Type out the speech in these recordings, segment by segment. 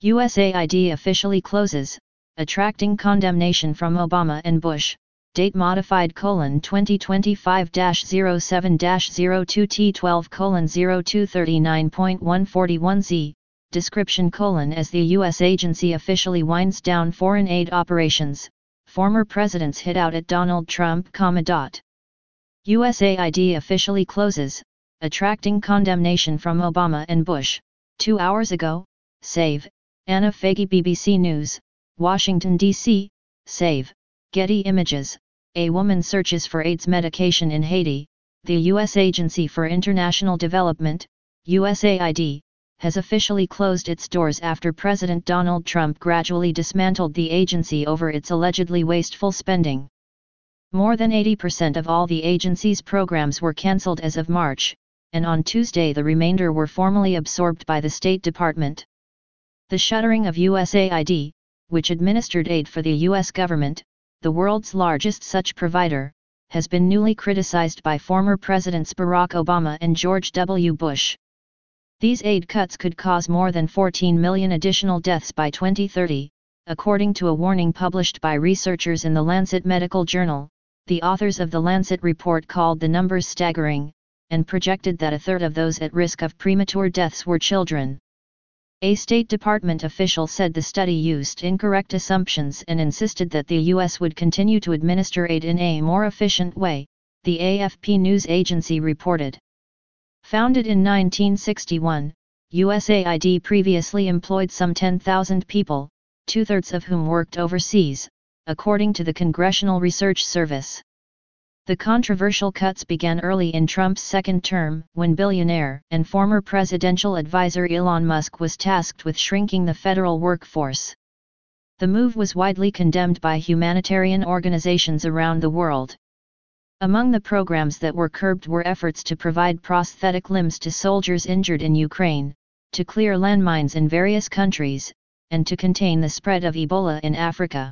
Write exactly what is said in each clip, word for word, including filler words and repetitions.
USAID officially closes, attracting condemnation from Obama and Bush. Date modified colon twenty twenty-five dash zero seven dash zero two T twelve colon zero two thirty-nine point one forty-one Z. Description colon as the U S agency officially winds down foreign aid operations, former presidents hit out at Donald Trump, comma dot. USAID officially closes, attracting condemnation from Obama and Bush. Two hours ago, save, Anna Faggy B B C News, Washington, D C, save, Getty Images, a woman searches for AIDS medication in Haiti. The U S Agency for International Development, USAID, has officially closed its doors after President Donald Trump gradually dismantled the agency over its allegedly wasteful spending. More than eighty percent of all the agency's programs were cancelled as of March, and on Tuesday the remainder were formally absorbed by the State Department. The shuttering of USAID, which administered aid for the U S government, the world's largest such provider, has been newly criticized by former Presidents Barack Obama and George W. Bush. These aid cuts could cause more than fourteen million additional deaths by twenty thirty, according to a warning published by researchers in the Lancet Medical Journal. The authors of the Lancet report called the numbers staggering, and projected that a third of those at risk of premature deaths were children. A State Department official said the study used incorrect assumptions and insisted that the U S would continue to administer aid in a more efficient way, the A F P news agency reported. Founded in nineteen sixty-one, USAID previously employed some ten thousand people, two-thirds of whom worked overseas, according to the Congressional Research Service. The controversial cuts began early in Trump's second term, when billionaire and former presidential advisor Elon Musk was tasked with shrinking the federal workforce. The move was widely condemned by humanitarian organizations around the world. Among the programs that were curbed were efforts to provide prosthetic limbs to soldiers injured in Ukraine, to clear landmines in various countries, and to contain the spread of Ebola in Africa.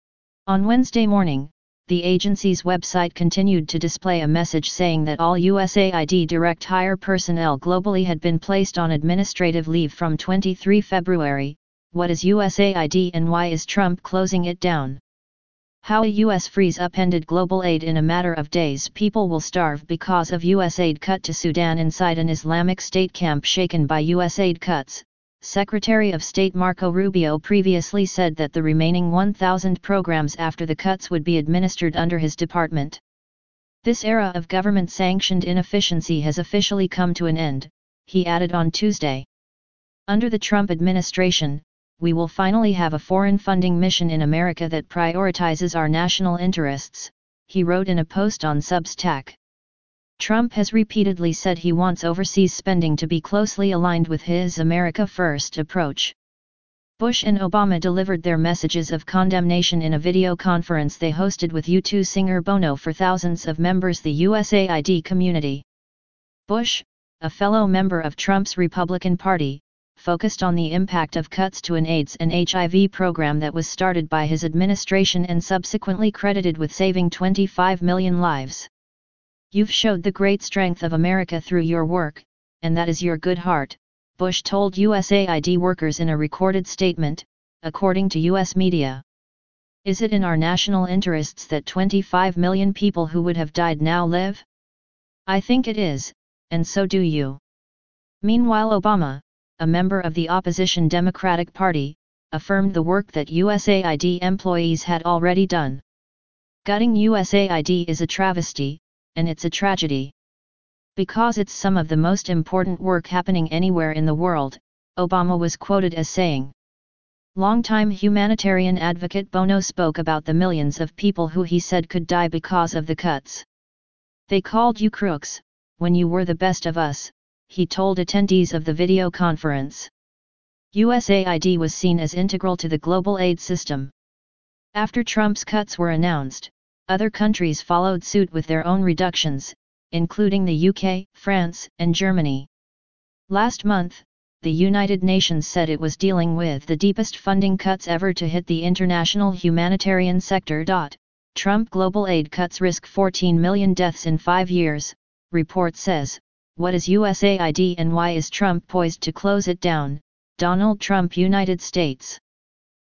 On Wednesday morning, the agency's website continued to display a message saying that all USAID direct hire personnel globally had been placed on administrative leave from the twenty-third of February. What is USAID and why is Trump closing it down? How a U S freeze upended global aid in a matter of days. People will starve because of U S aid cut to Sudan inside an Islamic State camp shaken by U S aid cuts. Secretary of State Marco Rubio previously said that the remaining one thousand programs after the cuts would be administered under his department. This era of government-sanctioned inefficiency has officially come to an end, he added on Tuesday. Under the Trump administration, we will finally have a foreign funding mission in America that prioritizes our national interests, he wrote in a post on Substack. Trump has repeatedly said he wants overseas spending to be closely aligned with his America First approach. Bush and Obama delivered their messages of condemnation in a video conference they hosted with U two singer Bono for thousands of members of the USAID community. Bush, a fellow member of Trump's Republican Party, focused on the impact of cuts to an AIDS and H I V program that was started by his administration and subsequently credited with saving twenty-five million lives. You've showed the great strength of America through your work, and that is your good heart, Bush told USAID workers in a recorded statement, according to U S media. Is it in our national interests that twenty-five million people who would have died now live? I think it is, and so do you. Meanwhile, Obama, a member of the opposition Democratic Party, affirmed the work that USAID employees had already done. Gutting USAID is a travesty, and it's a tragedy. Because it's some of the most important work happening anywhere in the world, Obama was quoted as saying. Longtime humanitarian advocate Bono spoke about the millions of people who he said could die because of the cuts. They called you crooks, when you were the best of us, he told attendees of the video conference. USAID was seen as integral to the global aid system. After Trump's cuts were announced, other countries followed suit with their own reductions, including the U K, France, and Germany. Last month, the United Nations said it was dealing with the deepest funding cuts ever to hit the international humanitarian sector. Trump global aid cuts risk fourteen million deaths in five years, report says. What is USAID and why is Trump poised to close it down? Donald Trump United States